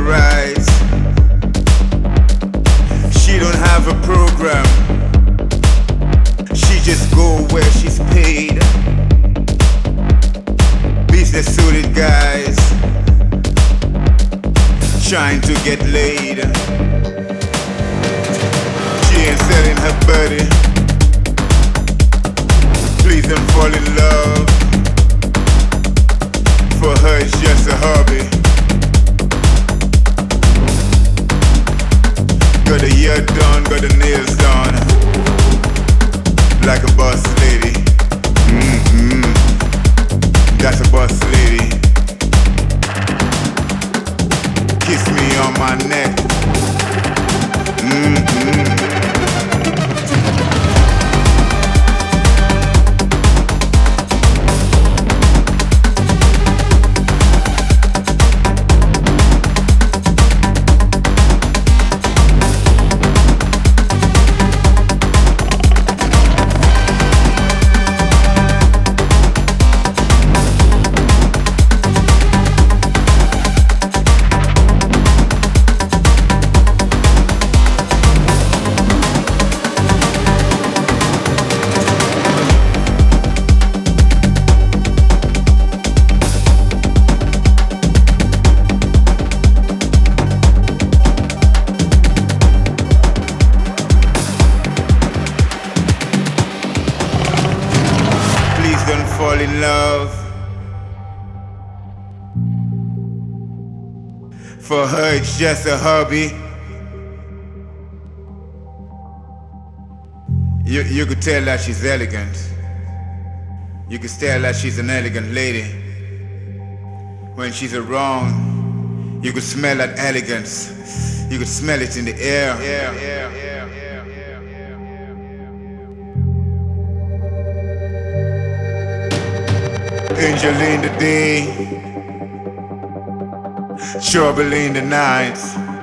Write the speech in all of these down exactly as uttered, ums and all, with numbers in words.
rights. She don't have a program. She just go where she's paid. Business suited guys trying to get laid. She ain't selling her body. Please don't fall in love. For her it's just a hobby. Got the hair done, got the nails done, like a boss lady. Mm-hmm. That's a boss lady. Kiss me on my neck. Mm-hmm. Fall in love. For her it's just a hobby. You, you could tell that she's elegant. You could tell that she's an elegant lady. When she's around, you could smell that elegance. You could smell it in the air. Yeah, yeah, yeah. Angel in the day, trouble in the night.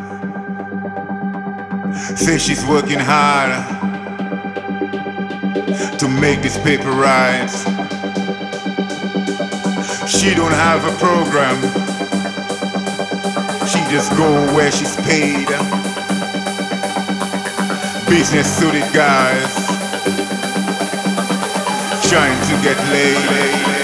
Say she's working hard to make this paper right. She don't have a program. She just go where she's paid. Business suited guys trying to get laid.